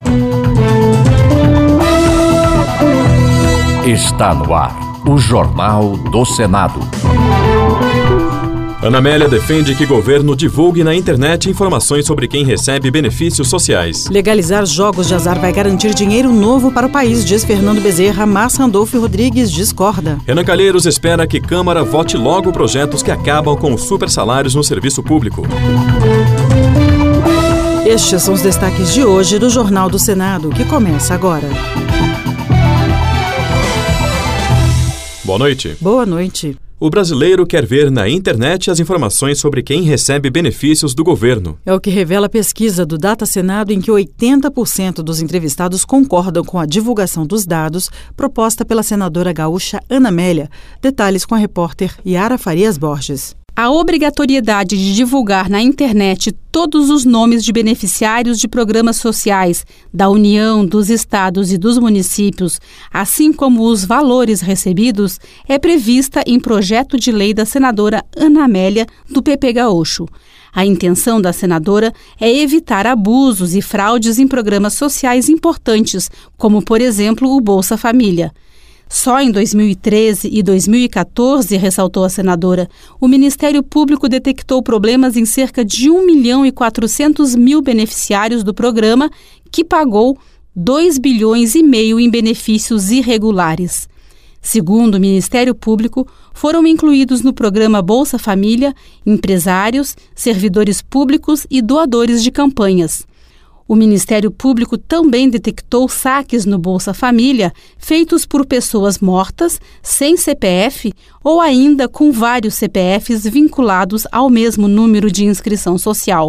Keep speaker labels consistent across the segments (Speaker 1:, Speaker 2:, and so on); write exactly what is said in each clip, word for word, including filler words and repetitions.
Speaker 1: Está no ar o Jornal do Senado.
Speaker 2: Ana Amélia defende que governo divulgue na internet informações sobre quem recebe benefícios sociais.
Speaker 3: Legalizar jogos de azar vai garantir dinheiro novo para o país, diz Fernando Bezerra, mas Randolfo Rodrigues discorda.
Speaker 2: Renan Calheiros espera que Câmara vote logo projetos que acabam com os supersalários no serviço público.
Speaker 3: Estes são os destaques de hoje do Jornal do Senado, que começa agora.
Speaker 2: Boa noite.
Speaker 3: Boa noite.
Speaker 2: O brasileiro quer ver na internet as informações sobre quem recebe benefícios do governo.
Speaker 3: É o que revela a pesquisa do Data Senado, em que oitenta por cento dos entrevistados concordam com a divulgação dos dados proposta pela senadora gaúcha Ana Amélia. Detalhes com a repórter Yara Farias Borges.
Speaker 4: A obrigatoriedade de divulgar na internet todos os nomes de beneficiários de programas sociais da União, dos estados e dos municípios, assim como os valores recebidos, é prevista em projeto de lei da senadora Ana Amélia, do P P Gaúcho. A intenção da senadora é evitar abusos e fraudes em programas sociais importantes, como, por exemplo, o Bolsa Família. Só em dois mil e treze e dois mil e quatorze, ressaltou a senadora, o Ministério Público detectou problemas em cerca de um milhão e quatrocentos mil beneficiários do programa, que pagou dois bilhões e meio em benefícios irregulares. Segundo o Ministério Público, foram incluídos no programa Bolsa Família empresários, servidores públicos e doadores de campanhas. O Ministério Público também detectou saques no Bolsa Família feitos por pessoas mortas, sem C P F ou ainda com vários C P Fs vinculados ao mesmo número de inscrição social.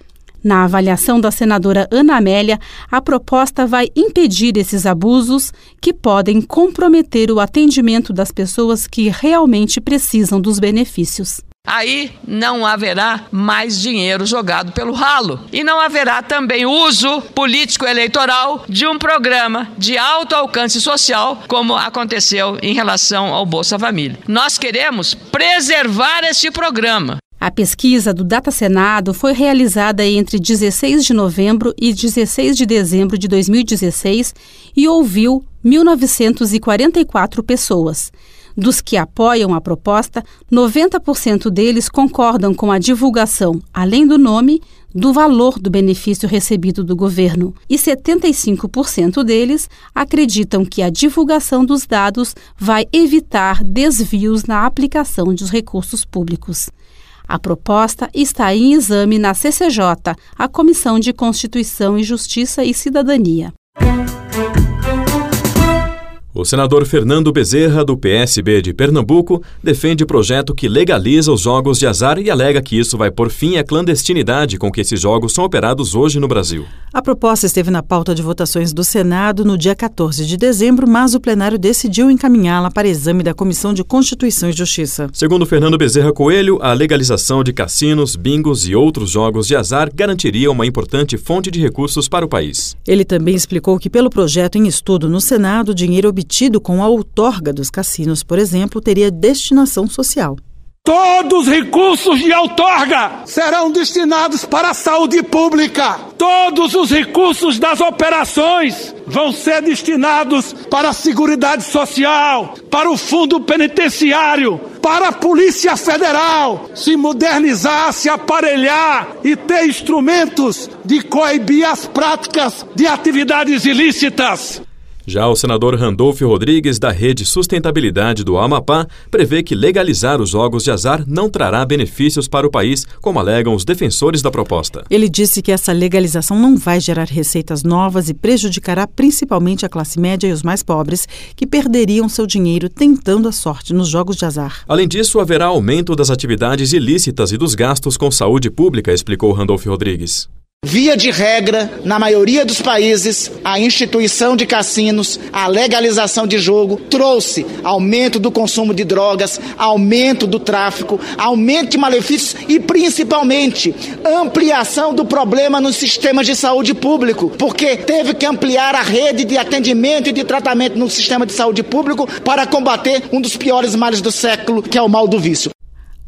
Speaker 4: Na avaliação da senadora Ana Amélia, a proposta vai impedir esses abusos que podem comprometer o atendimento das pessoas que realmente precisam dos benefícios.
Speaker 5: Aí não haverá mais dinheiro jogado pelo ralo. E não haverá também uso político-eleitoral de um programa de alto alcance social, como aconteceu em relação ao Bolsa Família. Nós queremos preservar este programa.
Speaker 4: A pesquisa do Data Senado foi realizada entre dezesseis de novembro e dezesseis de dezembro de dois mil e dezesseis e ouviu mil novecentas e quarenta e quatro pessoas. Dos que apoiam a proposta, noventa por cento deles concordam com a divulgação, além do nome, do valor do benefício recebido do governo, e setenta e cinco por cento deles acreditam que a divulgação dos dados vai evitar desvios na aplicação dos recursos públicos. A proposta está em exame na C C J, a Comissão de Constituição e Justiça e Cidadania.
Speaker 2: O senador Fernando Bezerra, do P S B de Pernambuco, defende projeto que legaliza os jogos de azar e alega que isso vai pôr fim à clandestinidade com que esses jogos são operados hoje no Brasil.
Speaker 3: A proposta esteve na pauta de votações do Senado no dia quatorze de dezembro, mas o plenário decidiu encaminhá-la para exame da Comissão de Constituição e Justiça.
Speaker 2: Segundo Fernando Bezerra Coelho, a legalização de cassinos, bingos e outros jogos de azar garantiria uma importante fonte de recursos para o país.
Speaker 3: Ele também explicou que, pelo projeto em estudo no Senado, o dinheiro obtido obtido com a outorga dos cassinos, por exemplo, teria destinação social.
Speaker 6: Todos os recursos de outorga serão destinados para a saúde pública. Todos os recursos das operações vão ser destinados para a Seguridade Social, para o Fundo Penitenciário, para a Polícia Federal se modernizar, se aparelhar e ter instrumentos de coibir as práticas de atividades ilícitas.
Speaker 2: Já o senador Randolfo Rodrigues, da Rede Sustentabilidade do Amapá, prevê que legalizar os jogos de azar não trará benefícios para o país, como alegam os defensores da proposta.
Speaker 3: Ele disse que essa legalização não vai gerar receitas novas e prejudicará principalmente a classe média e os mais pobres, que perderiam seu dinheiro tentando a sorte nos jogos de azar.
Speaker 2: Além disso, haverá aumento das atividades ilícitas e dos gastos com saúde pública, explicou Randolfo Rodrigues.
Speaker 7: Via de regra, na maioria dos países, a instituição de cassinos, a legalização de jogo, trouxe aumento do consumo de drogas, aumento do tráfico, aumento de malefícios e, principalmente, ampliação do problema nos sistemas de saúde público, porque teve que ampliar a rede de atendimento e de tratamento no sistema de saúde público para combater um dos piores males do século, que é o mal do vício.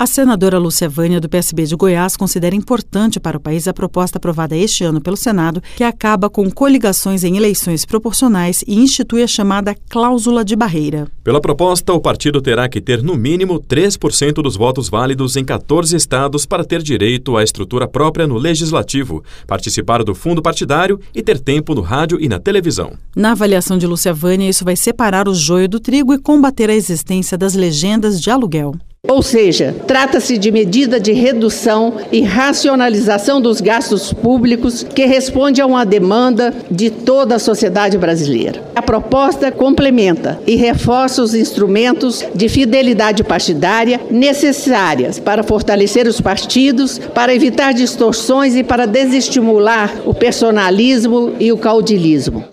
Speaker 3: A senadora Lúcia Vânia, do P S B de Goiás, considera importante para o país a proposta aprovada este ano pelo Senado, que acaba com coligações em eleições proporcionais e institui a chamada cláusula de barreira.
Speaker 2: Pela proposta, o partido terá que ter, no mínimo, três por cento dos votos válidos em quatorze estados para ter direito à estrutura própria no legislativo, participar do fundo partidário e ter tempo no rádio e na televisão.
Speaker 3: Na avaliação de Lúcia Vânia, isso vai separar o joio do trigo e combater a existência das legendas de aluguel.
Speaker 8: Ou seja, trata-se de medida de redução e racionalização dos gastos públicos que responde a uma demanda de toda a sociedade brasileira. A proposta complementa e reforça os instrumentos de fidelidade partidária necessárias para fortalecer os partidos, para evitar distorções e para desestimular o personalismo e o caudilismo.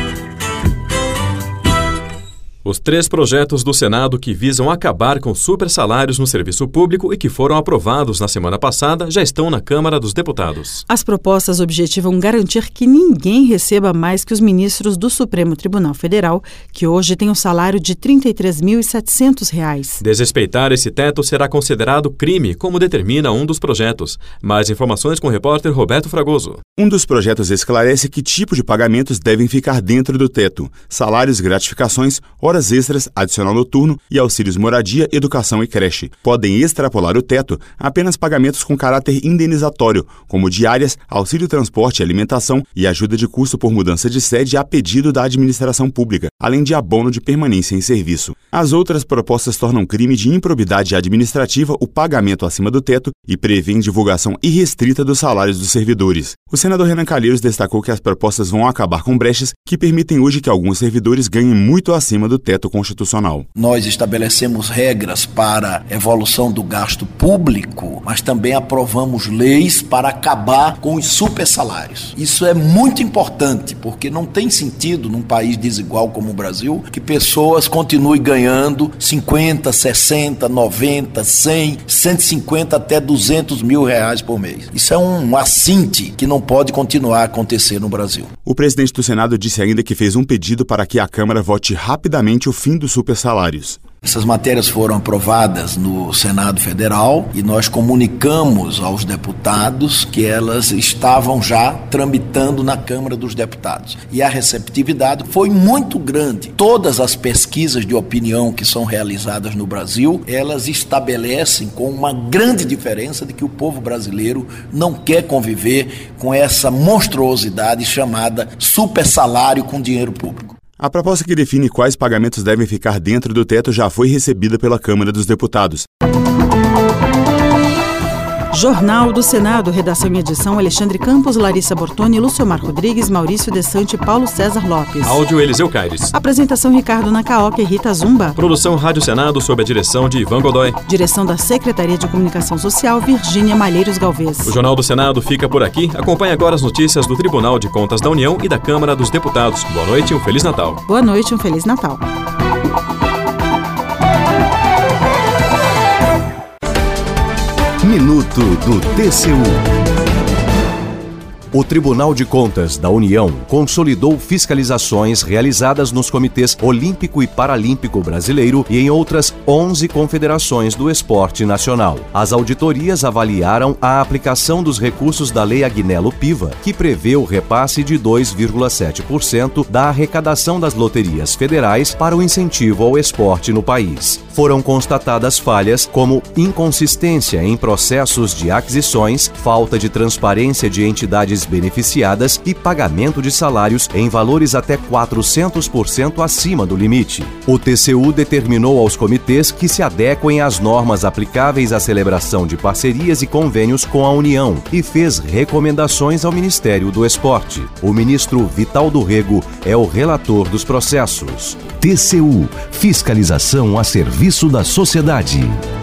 Speaker 2: Os três projetos do Senado que visam acabar com supersalários no serviço público e que foram aprovados na semana passada já estão na Câmara dos Deputados.
Speaker 3: As propostas objetivam garantir que ninguém receba mais que os ministros do Supremo Tribunal Federal, que hoje têm um salário de trinta e três mil e setecentos reais.
Speaker 2: Desrespeitar esse teto será considerado crime, como determina um dos projetos. Mais informações com o repórter Roberto Fragoso.
Speaker 9: Um dos projetos esclarece que tipo de pagamentos devem ficar dentro do teto: salários, gratificações, horas extras, adicional noturno e auxílios moradia, educação e creche. Podem extrapolar o teto apenas pagamentos com caráter indenizatório, como diárias, auxílio transporte e alimentação e ajuda de custo por mudança de sede a pedido da administração pública, além de abono de permanência em serviço. As outras propostas tornam crime de improbidade administrativa o pagamento acima do teto e prevêem divulgação irrestrita dos salários dos servidores. O senador Renan Calheiros destacou que as propostas vão acabar com brechas que permitem hoje que alguns servidores ganhem muito acima do teto constitucional.
Speaker 10: Nós estabelecemos regras para evolução do gasto público, mas também aprovamos leis para acabar com os supersalários. Isso é muito importante, porque não tem sentido num país desigual como o Brasil que pessoas continuem ganhando cinquenta, sessenta, noventa, cem, cento e cinquenta até duzentos mil reais por mês. Isso é um assinte que não pode continuar a acontecer no Brasil.
Speaker 9: O presidente do Senado disse ainda que fez um pedido para que a Câmara vote rapidamente o fim dos supersalários.
Speaker 10: Essas matérias foram aprovadas no Senado Federal e nós comunicamos aos deputados que elas estavam já tramitando na Câmara dos Deputados. E a receptividade foi muito grande. Todas as pesquisas de opinião que são realizadas no Brasil, elas estabelecem com uma grande diferença de que o povo brasileiro não quer conviver com essa monstruosidade chamada supersalário com dinheiro público.
Speaker 9: A proposta que define quais pagamentos devem ficar dentro do teto já foi recebida pela Câmara dos Deputados.
Speaker 3: Jornal do Senado, redação e edição Alexandre Campos, Larissa Bortoni, Lúcio Mar Rodrigues, Maurício Desante e Paulo César Lopes.
Speaker 2: Áudio Eliseu Caires.
Speaker 3: Apresentação Ricardo Nacaoca e Rita Zumba.
Speaker 2: Produção Rádio Senado sob a direção de Ivan Godoy.
Speaker 3: Direção da Secretaria de Comunicação Social, Virgínia Malheiros Galvez.
Speaker 2: O Jornal do Senado fica por aqui. Acompanhe agora as notícias do Tribunal de Contas da União e da Câmara dos Deputados. Boa noite e um Feliz Natal.
Speaker 3: Boa noite e um Feliz Natal.
Speaker 1: Minuto do T C U. O Tribunal de Contas da União consolidou fiscalizações realizadas nos comitês Olímpico e Paralímpico Brasileiro e em outras onze confederações do esporte nacional. As auditorias avaliaram a aplicação dos recursos da Lei Agnello-Piva, que prevê o repasse de dois vírgula sete por cento da arrecadação das loterias federais para o incentivo ao esporte no país. Foram constatadas falhas como inconsistência em processos de aquisições, falta de transparência de entidades beneficiadas e pagamento de salários em valores até quatrocentos por cento acima do limite. O T C U determinou aos comitês que se adequem às normas aplicáveis à celebração de parcerias e convênios com a União e fez recomendações ao Ministério do Esporte. O ministro Vital do Rego é o relator dos processos. T C U, fiscalização a serviço da sociedade.